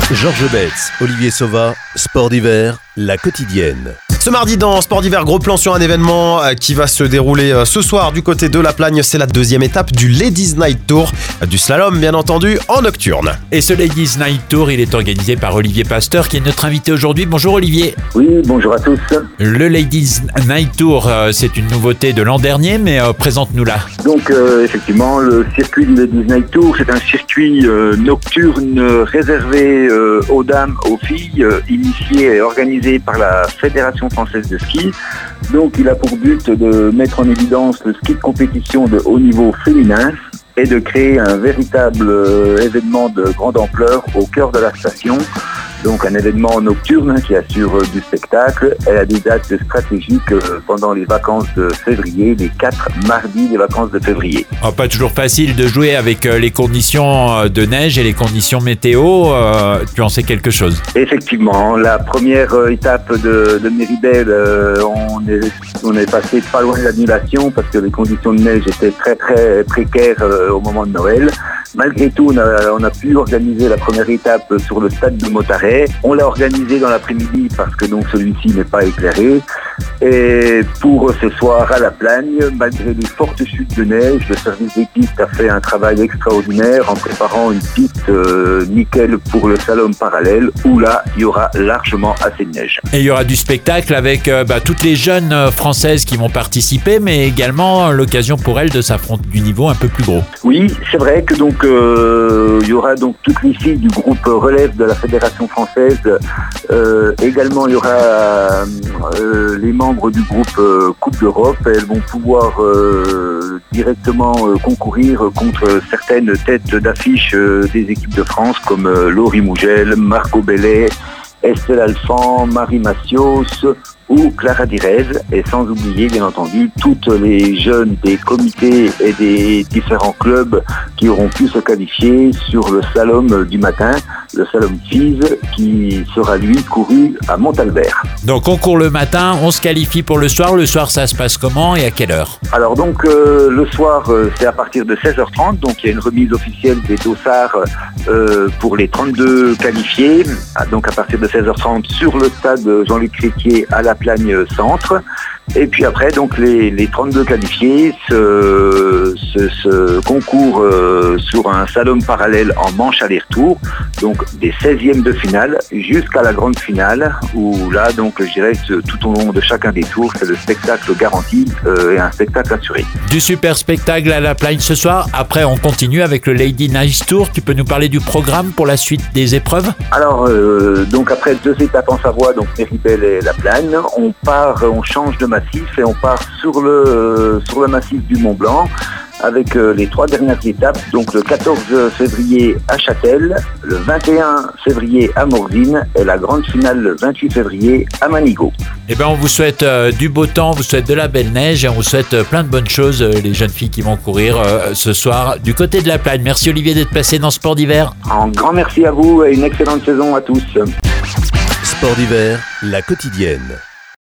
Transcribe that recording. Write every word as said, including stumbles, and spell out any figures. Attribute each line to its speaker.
Speaker 1: Georges Betz, Olivier Sauva, Sport d'hiver, la quotidienne.
Speaker 2: Ce mardi dans Sport d'hiver, gros plan sur un événement qui va se dérouler ce soir du côté de La Plagne. C'est la deuxième étape du Ladies Night Tour, du slalom bien entendu en nocturne.
Speaker 3: Et ce Ladies Night Tour, il est organisé par Olivier Pasteur qui est notre invité aujourd'hui. Bonjour Olivier.
Speaker 4: Oui, bonjour à tous.
Speaker 3: Le Ladies Night Tour, c'est une nouveauté de l'an dernier, mais euh, présente-nous-la.
Speaker 4: Donc euh, effectivement, le circuit du Ladies Night Tour, c'est un circuit euh, nocturne réservé euh, aux dames, aux filles, euh, initié et organisé par la Fédération française de ski. Donc il a pour but de mettre en évidence le ski de compétition de haut niveau féminin et de créer un véritable euh, événement de grande ampleur au cœur de la station. Donc un événement nocturne qui assure du spectacle. Elle a des dates stratégiques pendant les vacances de février, les quatre mardis des vacances de février.
Speaker 3: Oh, pas toujours facile de jouer avec les conditions de neige et les conditions météo. Euh, tu en sais quelque chose?
Speaker 4: Effectivement, la première étape de, de Méribel, euh, on, est, on est passé pas loin de l'annulation parce que les conditions de neige étaient très très précaires euh, au moment de Noël. Malgré tout, on a, on a pu organiser la première étape sur le stade de Motaret. On l'a organisé dans l'après-midi parce que donc celui-ci n'est pas éclairé. Et pour ce soir à La Plagne, malgré les fortes chutes de neige, le service des pistes a fait un travail extraordinaire en préparant une piste euh, nickel pour le slalom parallèle où là, il y aura largement assez de neige.
Speaker 3: Et il y aura du spectacle avec euh, bah, toutes les jeunes françaises qui vont participer, mais également l'occasion pour elles de s'affronter du niveau un peu plus gros.
Speaker 4: Oui, c'est vrai que donc euh, il y aura donc toutes les filles du groupe relève de la Fédération française. Euh, également, il y aura euh, les membres du groupe euh, Coupe d'Europe. Elles vont pouvoir euh, directement euh, concourir contre certaines têtes d'affiche euh, des équipes de France comme euh, Laurie Mougel, Marco Bellet, Estelle Alphand, Marie Massios ou Clara Direz, et sans oublier bien entendu toutes les jeunes des comités et des différents clubs qui auront pu se qualifier sur le slalom du matin, le slalom Fise qui sera lui couru à Montalbert.
Speaker 3: Donc on court le matin, on se qualifie pour le soir. Le soir ça se passe comment et à quelle heure?
Speaker 4: Alors donc euh, le soir euh, c'est à partir de seize heures trente, donc il y a une remise officielle des dossards euh, pour les trente-deux qualifiés, donc à partir de seize heures trente sur le stade Jean-Luc Créquier à La Plagne Centre. Et puis après, donc les, les trente-deux qualifiés se, se, se concourent euh, sur un slalom parallèle en manche aller-retour, donc des seizièmes de finale jusqu'à la grande finale, où là, donc je dirais que tout au long de chacun des tours, c'est le spectacle garanti euh, et un spectacle assuré.
Speaker 3: Du super spectacle à La Plagne ce soir. Après, on continue avec le Lady Night Tour. Tu peux nous parler du programme pour la suite des épreuves?
Speaker 4: Alors, euh, donc après deux étapes en Savoie, donc Méribel et La Plagne, on part, on change de massif et on part sur le, euh, sur le massif du Mont Blanc avec euh, les trois dernières étapes, donc le quatorze février à Châtel, le vingt et un février à Morzine et la grande finale le vingt-huit février à Manigot.
Speaker 3: Eh ben, on vous souhaite euh, du beau temps, on vous souhaite de la belle neige et on vous souhaite euh, plein de bonnes choses, euh, les jeunes filles qui vont courir euh, ce soir du côté de La Plagne. Merci Olivier d'être passé dans Sport d'hiver.
Speaker 4: Un grand merci à vous et une excellente saison à tous.
Speaker 1: Sport d'hiver, la quotidienne.